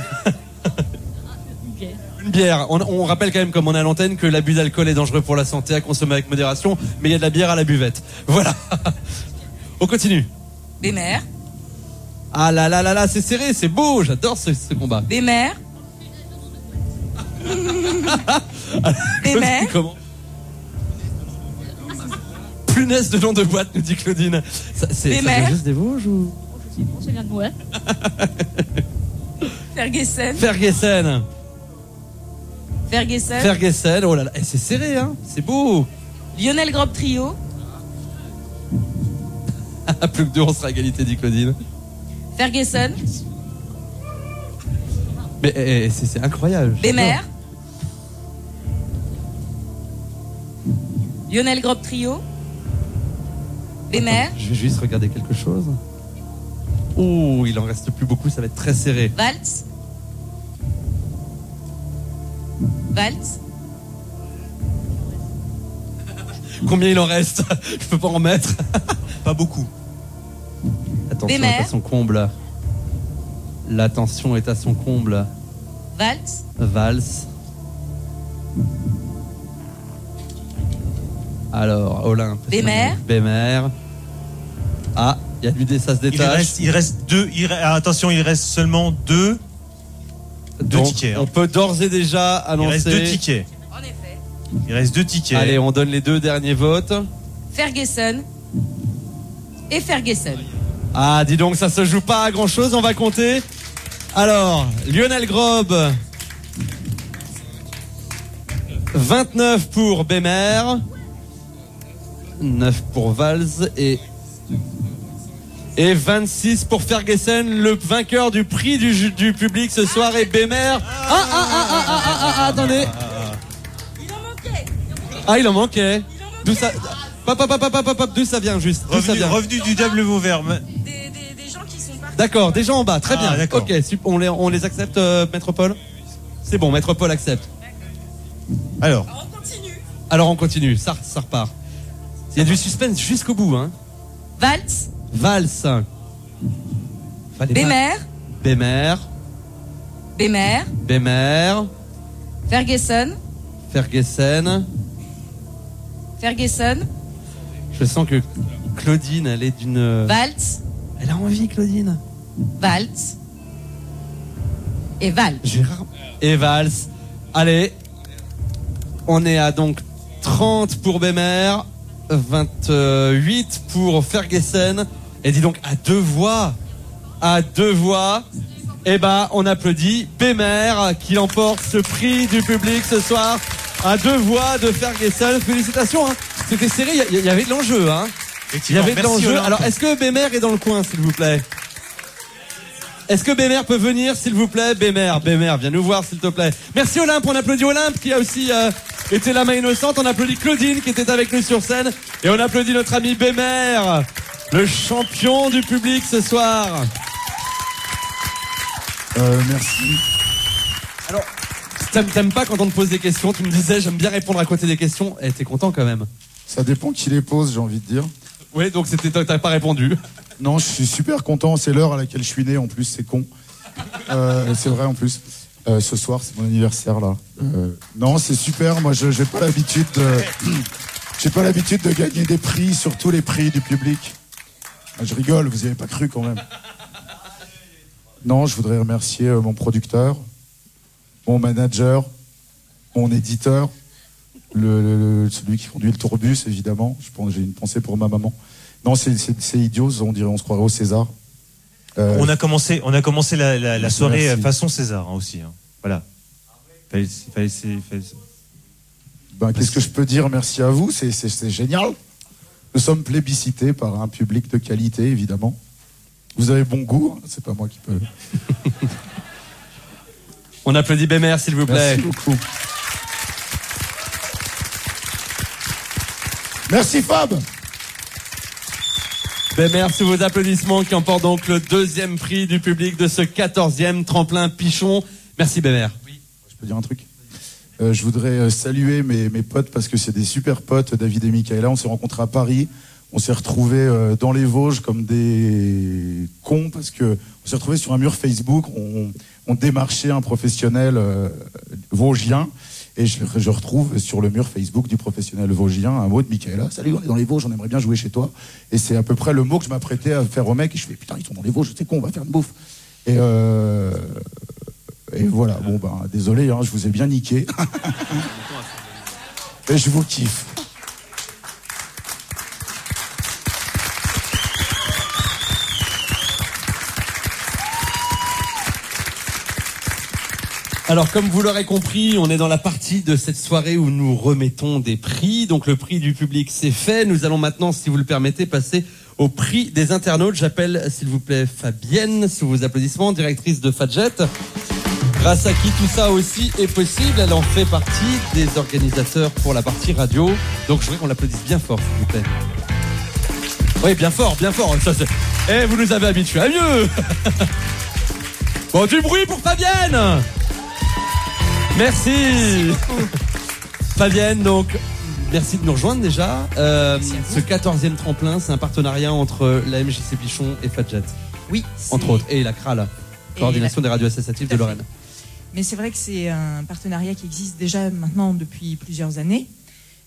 Une bière. On rappelle quand même, comme on est à l'antenne, que l'abus d'alcool est dangereux pour la santé, à consommer avec modération, mais il y a de la bière à la buvette. Voilà. On continue. Bémer. Ah là là là là, c'est serré, c'est beau, j'adore ce combat. Bémer. Bémer. Comment? Punaise de nom de boîte, nous dit Claudine. Ça vient juste des Vosges ou? Je sais pas, c'est bien de moi. Ferguson. Ferguson. Ferguson. Ferguson, oh là là, c'est serré, hein, c'est beau. Lionel Grob Trio. Plus que 2, on sera à égalité, dit Claudine. Ferguson. Mais c'est incroyable. Bémer. Lionel Grob Trio. Bémer. Je vais juste regarder quelque chose. Oh, il en reste plus beaucoup, ça va être très serré. Vals. Combien il en reste? Je peux pas en mettre. Pas beaucoup. Attention, Bémer. est à son comble. L'attention est à son comble. Vals. Alors, Olympe. Bémer. Bémer. Ah, il y a du dé, ça se détache. Il reste deux. Attention, il reste seulement deux tickets. On peut d'ores et déjà annoncer. Il reste 2 tickets. En effet. Il reste 2 tickets. Allez, on donne les 2 derniers votes. Ferguson et Ferguson. Ah, dis donc, ça se joue pas à grand chose, on va compter. Alors, Lionel Grob. 29 pour Bémer. 9 pour Valls et 26 pour Ferguson. Le vainqueur du prix du public ce soir est Bémer. Attendez. Il en manquait. D'où ça d'où ça vient juste? Revenu du diable Vauvert. Des gens qui sont partis. D'accord, des gens en bas, très bien. D'accord. Ok, on les accepte, Métropole? C'est bon, Métropole accepte. Alors on continue, ça repart. Il y a du suspense jusqu'au bout, hein. Valls. Bémer. Ferguson. Je sens que Claudine, elle est d'une... Valls. Elle a envie, Claudine. Valls. Et Valls. Gérard. Et Valls. Allez. On est à donc 30 pour Bémer, 28 pour Ferguson. Et dis donc, à deux voix. Eh ben, on applaudit Bémer qui emporte ce prix du public ce soir. À 2 voix de Ferguson. Félicitations, hein. C'était serré, il y avait de l'enjeu, hein. Il y avait de l'enjeu. Alors, est-ce que Bémer est dans le coin, s'il vous plaît? Est-ce que Bémer peut venir, s'il vous plaît? Bémer, viens nous voir, s'il te plaît. Merci Olympe, on applaudit Olympe qui a aussi été la main innocente. On applaudit Claudine qui était avec nous sur scène. Et on applaudit notre ami Bémer, le champion du public ce soir. Merci. Alors, t'aimes pas quand on te pose des questions? Tu me disais, j'aime bien répondre à côté des questions. Et t'es content quand même? Ça dépend qui les pose, j'ai envie de dire. Oui, donc t'as pas répondu. Non, je suis super content. C'est l'heure à laquelle je suis né. En plus, c'est con. C'est vrai en plus. Ce soir, c'est mon anniversaire là. Non, c'est super. Moi, j'ai pas l'habitude de gagner des prix, surtout les prix du public. Je rigole. Vous y avez pas cru quand même. Non, je voudrais remercier mon producteur, mon manager, mon éditeur, celui qui conduit le tourbus, évidemment. Je pense, j'ai une pensée pour ma maman. Non, c'est idiot, on se croirait au César. On a commencé la soirée façon César hein, aussi. Hein. Voilà. Qu'est-ce que je peux dire? Merci à vous, c'est génial. Nous sommes plébiscités par un public de qualité, évidemment. Vous avez bon goût, hein, c'est pas moi qui peux. On applaudit Bémer, s'il vous plaît. Merci beaucoup. Merci Fab. Bémer, sous vos applaudissements, qui emporte donc le 2e prix du public de ce 14e tremplin Pichon. Merci Bémer. Oui. Je peux dire un truc? Je voudrais saluer mes potes parce que c'est des super potes, David et Michaela. On s'est rencontrés à Paris. On s'est retrouvés dans les Vosges comme des cons parce que on s'est retrouvés sur un mur Facebook. On démarchait un professionnel vosgien et je retrouve sur le mur Facebook du professionnel vosgien un mot de Michaela. Salut, on est dans les Vosges, on aimerait bien jouer chez toi. Et c'est à peu près le mot que je m'apprêtais à faire au mec. Et je fais putain, ils sont dans les Vosges, c'est con, on va faire une bouffe. Et voilà. Bon désolé, hein, je vous ai bien niqué. Et je vous kiffe. Alors, comme vous l'aurez compris, on est dans la partie de cette soirée où nous remettons des prix. Donc, le prix du public, c'est fait. Nous allons maintenant, si vous le permettez, passer au prix des internautes. J'appelle, s'il vous plaît, Fabienne, sous vos applaudissements, directrice de Fadjet. Grâce à qui tout ça aussi est possible. Elle en fait partie des organisateurs pour la partie radio. Donc, je voudrais qu'on l'applaudisse bien fort, s'il vous plaît. Oui, bien fort, bien fort. Ça, c'est... vous nous avez habitués à mieux. Bon, du bruit pour Fabienne. Merci Fabienne, donc merci de nous rejoindre déjà. Ce 14e tremplin, c'est un partenariat entre la MJC Pichon et Fadjet. Oui. Entre autres, et la CRAL, Coordination des radios associatives de Lorraine. Mais c'est vrai que c'est un partenariat qui existe déjà maintenant depuis plusieurs années.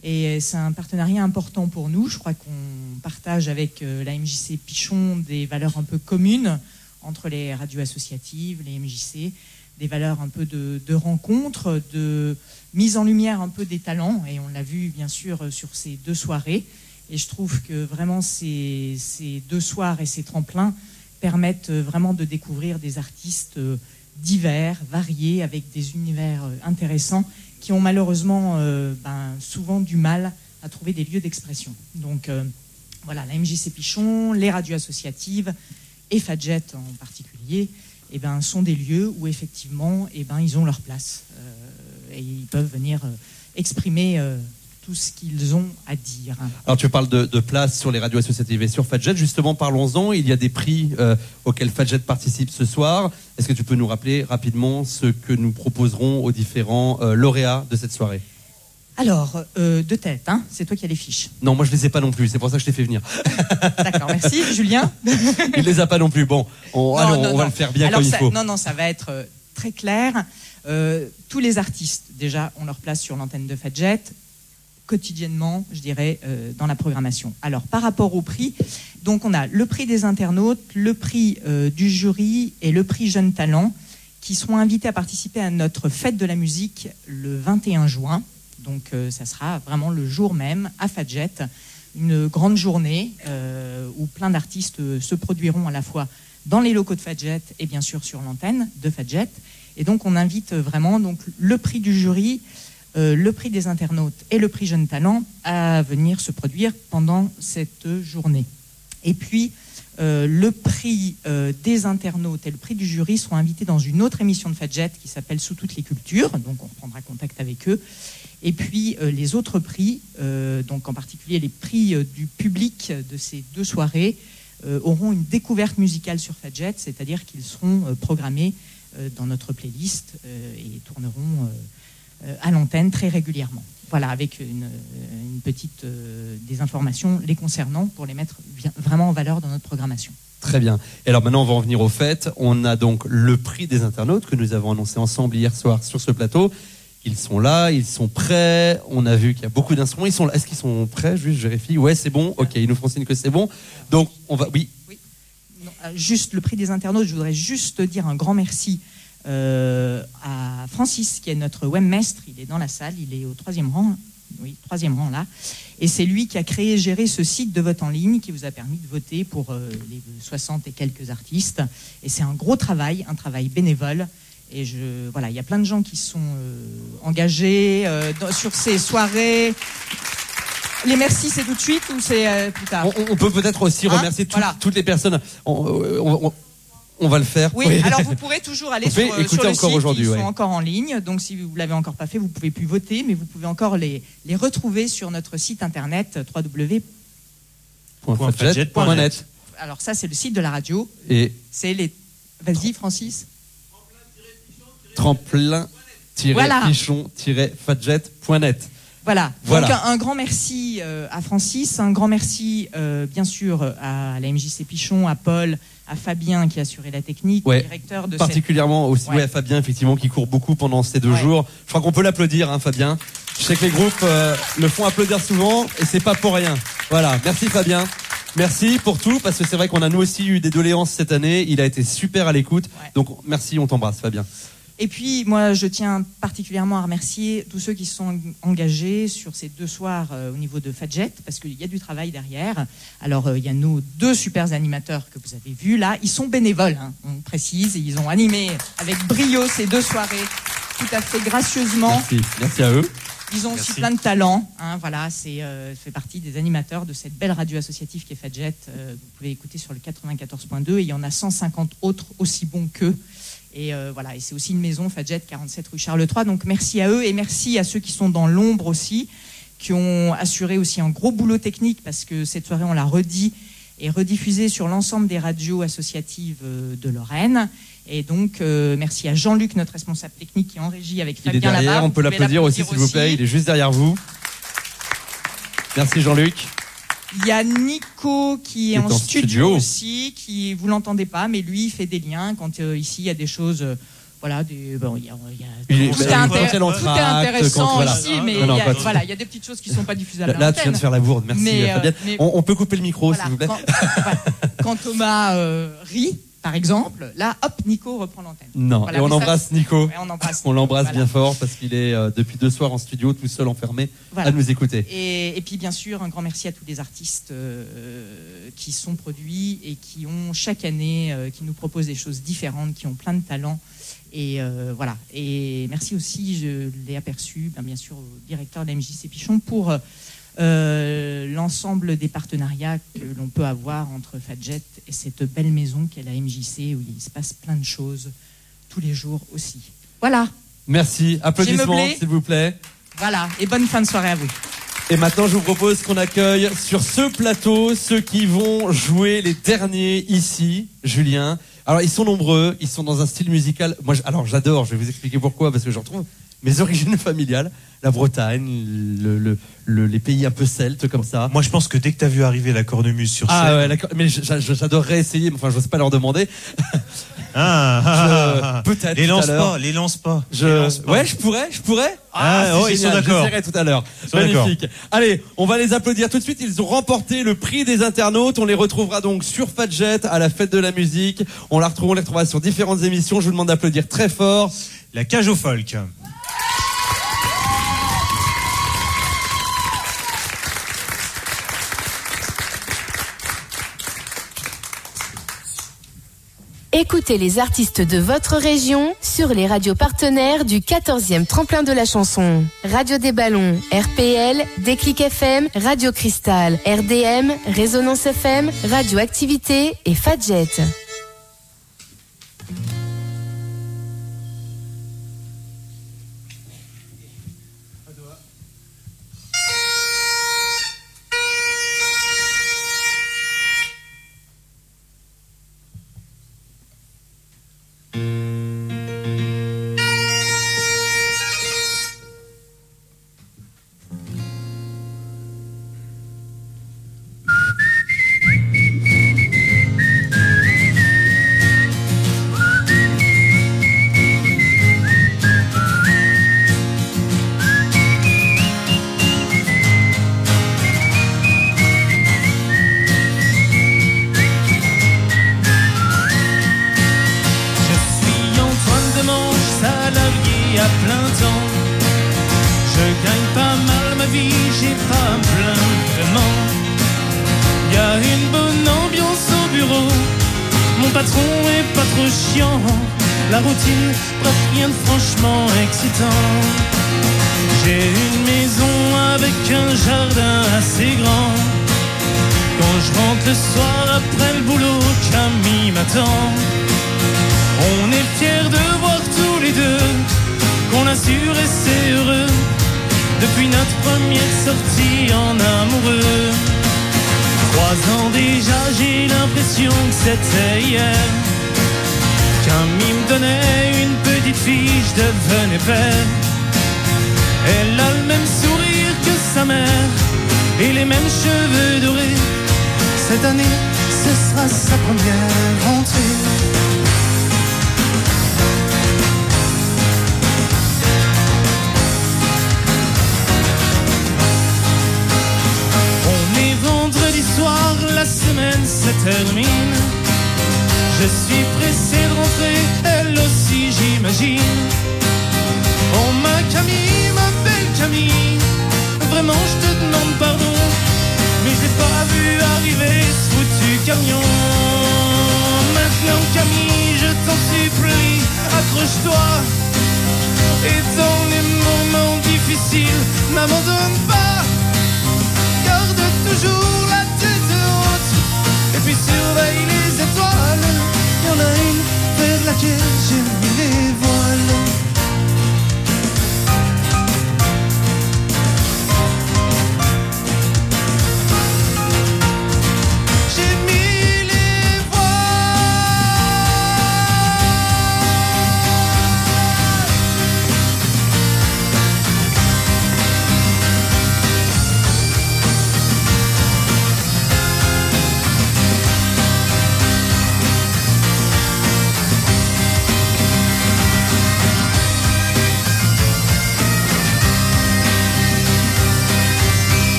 Et c'est un partenariat important pour nous. Je crois qu'on partage avec la MJC Pichon des valeurs un peu communes entre les radios associatives, les MJC, des valeurs un peu de rencontre, de mise en lumière un peu des talents. Et on l'a vu bien sûr sur ces 2 soirées. Et je trouve que vraiment ces 2 soirs et ces tremplins permettent vraiment de découvrir des artistes divers, variés, avec des univers intéressants, qui ont malheureusement souvent du mal à trouver des lieux d'expression. Donc voilà, la MJC Pichon, les radios associatives et Fadjet en particulier, sont des lieux où effectivement ils ont leur place et ils peuvent venir exprimer tout ce qu'ils ont à dire. Alors tu parles de place sur les radios associatives et sur Fadjet. Justement, parlons-en. Il y a des prix auxquels Fadjet participe ce soir. Est-ce que tu peux nous rappeler rapidement ce que nous proposerons aux différents lauréats de cette soirée ? Alors, de tête, hein, c'est toi qui as les fiches. Non, moi je les ai pas non plus, c'est pour ça que je t'ai fait venir. D'accord, merci. Julien ? Il les a pas non plus. Bon, on va le faire bien. Alors, comme il faut. Non, ça va être très clair. Tous les artistes, déjà, ont leur place sur l'antenne de Fadjet, quotidiennement, je dirais, dans la programmation. Alors, par rapport au prix, donc on a le prix des internautes, le prix du jury et le prix Jeunes Talents, qui seront invités à participer à notre fête de la musique le 21 juin. Donc ça sera vraiment le jour même à Fadjet, une grande journée où plein d'artistes se produiront à la fois dans les locaux de Fadjet et bien sûr sur l'antenne de Fadjet. Et donc on invite vraiment donc, le prix du jury, le prix des internautes et le prix Jeunes Talents à venir se produire pendant cette journée. Et puis le prix des internautes et le prix du jury seront invités dans une autre émission de Fadjet qui s'appelle Sous toutes les cultures, donc on reprendra contact avec eux. Et puis les autres prix, donc en particulier les prix du public de ces 2 soirées, auront une découverte musicale sur Fadjet, c'est-à-dire qu'ils seront programmés dans notre playlist et tourneront à l'antenne très régulièrement. Voilà, avec une petite des informations les concernant pour les mettre vraiment en valeur dans notre programmation. Très bien. Et alors maintenant, on va en venir aux fêtes. On a donc le prix des internautes que nous avons annoncé ensemble hier soir sur ce plateau. Ils sont là, ils sont prêts. On a vu qu'il y a beaucoup d'instruments. Ils sont là. Est-ce qu'ils sont prêts ? Juste, je vérifie. Ouais, c'est bon. Ok, ils nous font signe que c'est bon. Donc, on va. Oui. Non, juste le prix des internautes. Je voudrais juste dire un grand merci à Francis, qui est notre webmestre. Il est dans la salle. Il est au 3e rang. Oui, 3e rang là. Et c'est lui qui a créé et géré ce site de vote en ligne qui vous a permis de voter pour les 60 et quelques artistes. Et c'est un gros travail, un travail bénévole. Et voilà, il y a plein de gens qui sont engagés sur ces soirées. Les merci, c'est tout de suite ou c'est plus tard ? On peut peut-être aussi remercier toutes les personnes. On va le faire. Oui, alors vous pourrez toujours aller sur le site, ils sont encore en ligne. Donc si vous ne l'avez encore pas fait, vous ne pouvez plus voter, mais vous pouvez encore les retrouver sur notre site internet www.fadjet.net. Alors ça, c'est le site de la radio. Et c'est les... Vas-y, Francis. Tremplin-pichon-fadjet.net. Voilà. Donc un grand merci à Francis, un grand merci bien sûr à la MJC Pichon, à Paul, à Fabien qui a assuré la technique, le directeur de particulièrement aussi à Fabien effectivement qui court beaucoup pendant ces 2 jours. Je crois qu'on peut l'applaudir, hein, Fabien. Je sais que les groupes le font applaudir souvent et c'est pas pour rien. Voilà, merci Fabien. Merci pour tout, parce que c'est vrai qu'on a nous aussi eu des doléances cette année. Il a été super à l'écoute. Donc merci, on t'embrasse Fabien. Et puis, moi, je tiens particulièrement à remercier tous ceux qui se sont engagés sur ces 2 soirs au niveau de Fadjet, parce qu'il y a du travail derrière. Alors, il y a nos 2 super animateurs que vous avez vus là. Ils sont bénévoles, hein, on précise. Et ils ont animé avec brio ces 2 soirées, tout à fait gracieusement. Merci à eux. Ils ont aussi plein de talent. Hein, voilà, c'est fait partie des animateurs de cette belle radio associative qui est Fadjet. Vous pouvez écouter sur le 94.2 et il y en a 150 autres aussi bons qu'eux. Et voilà, et c'est aussi une maison, Fadjet, 47 rue Charles III. Donc merci à eux et merci à ceux qui sont dans l'ombre aussi, qui ont assuré aussi un gros boulot technique, parce que cette soirée, on l'a redit et rediffusée sur l'ensemble des radios associatives de Lorraine. Et donc merci à Jean-Luc, notre responsable technique, qui est en régie avec Fabien là-bas. Il est derrière, on peut l'applaudir aussi s'il vous plaît, il est juste derrière vous. Merci Jean-Luc. Il y a Nico qui est en studio aussi, qui vous l'entendez pas, mais lui il fait des liens quand ici il y a des choses Voilà, il y a tout tout est intéressant ici, mais il y a des petites choses qui ne sont pas diffusables. Là, tu viens de faire la bourde, merci Fabienne. On peut couper le micro, s'il vous plaît. Quand Thomas rit, par exemple, là, hop, Nico reprend l'antenne. Non, et on embrasse Nico. On l'embrasse bien fort parce qu'il est depuis 2 soirs en studio, tout seul enfermé, à nous écouter. Et puis, bien sûr, un grand merci à tous les artistes qui sont produits et qui ont chaque année, qui nous proposent des choses différentes, qui ont plein de talents. Et voilà. Et merci aussi, je l'ai aperçu, bien sûr, au directeur de la MJC Pichon pour l'ensemble des partenariats que l'on peut avoir entre Fadjet et cette belle maison qu'est la MJC, où il se passe plein de choses tous les jours aussi. Voilà. Merci. Applaudissements, s'il vous plaît. Voilà. Et bonne fin de soirée à vous. Et maintenant, je vous propose qu'on accueille sur ce plateau ceux qui vont jouer les derniers ici. Julien. Alors, ils sont nombreux, ils sont dans un style musical. Moi, j'adore, je vais vous expliquer pourquoi, parce que je retrouve mes origines familiales, la Bretagne, les pays un peu celtes comme ça. Moi, je pense que dès que tu as vu arriver la cornemuse sur scène... ouais, mais j'adorerais essayer, mais enfin, je n'ose pas leur demander. Peut-être. Les lance pas. Ouais, je pourrais. Ils sont d'accord. J'essaierai tout à l'heure. Magnifique. Allez, on va les applaudir tout de suite. Ils ont remporté le prix des internautes. On les retrouvera donc sur Fadjet à la fête de la musique. On les retrouvera sur différentes émissions. Je vous demande d'applaudir très fort. La cage au folk. Écoutez les artistes de votre région sur les radios partenaires du 14e tremplin de la chanson. Radio des Ballons, RPL, Déclic FM, Radio Cristal, RDM, Résonance FM, Radio Activité et Fadjet.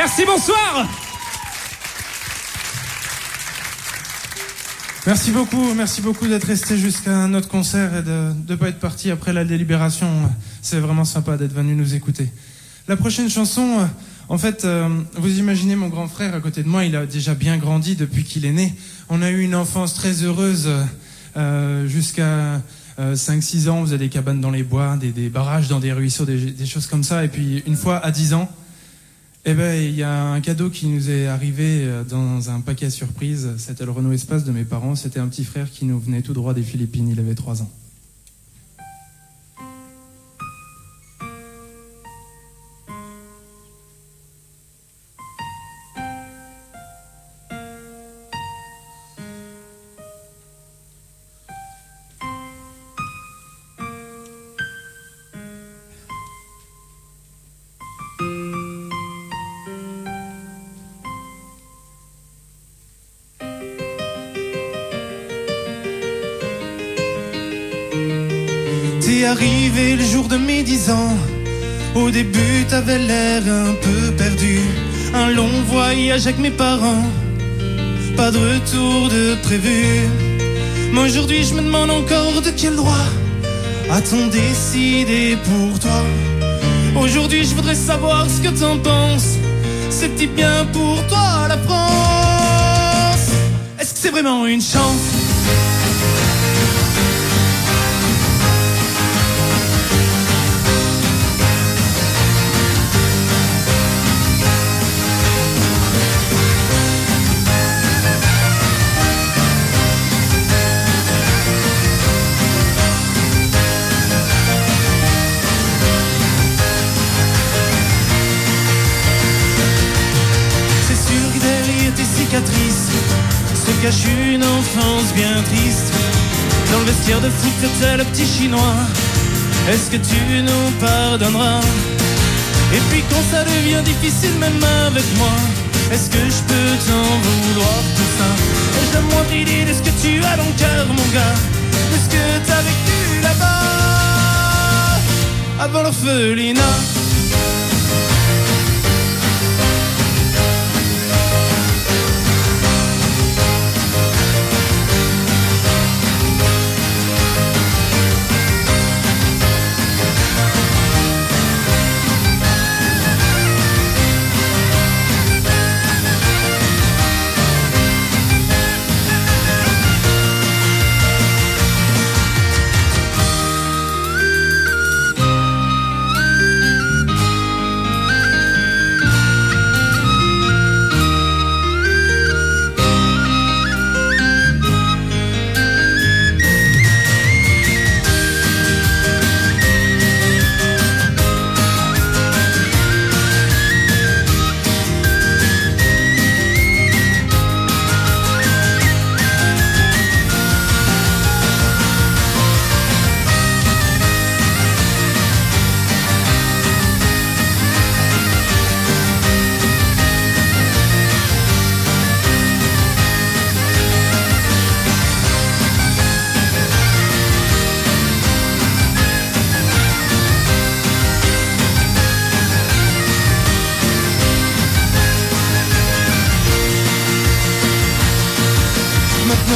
Merci, bonsoir. Merci beaucoup d'être resté jusqu'à notre concert et de ne pas être parti après la délibération. C'est vraiment sympa d'être venu nous écouter. La prochaine chanson, en fait, vous imaginez mon grand frère à côté de moi, il a déjà bien grandi depuis qu'il est né. On a eu une enfance très heureuse jusqu'à 5-6 ans. On faisait des cabanes dans les bois, des barrages dans des ruisseaux, des choses comme ça. Et puis une fois, à 10 ans, eh ben, il y a un cadeau qui nous est arrivé dans un paquet surprise. C'était le Renault Espace de mes parents. C'était un petit frère qui nous venait tout droit des Philippines. Il avait 3 ans. T'es arrivé le jour de mes 10 ans. Au début t'avais l'air un peu perdu. Un long voyage avec mes parents, pas de retour de prévu. Mais aujourd'hui je me demande encore de quel droit a-t-on décidé pour toi. Aujourd'hui je voudrais savoir ce que t'en penses. C'est-il bien pour toi la France? Est-ce que c'est vraiment une chance? Se cache une enfance bien triste. Dans le vestiaire de foot t'étais le petit chinois. Est-ce que tu nous pardonneras? Et puis quand ça devient difficile même avec moi, est-ce que je peux t'en vouloir tout ça? Ai-je la moindre idée de ce que tu as dans le cœur mon gars? De ce que t'as vécu là-bas avant l'orphelinat?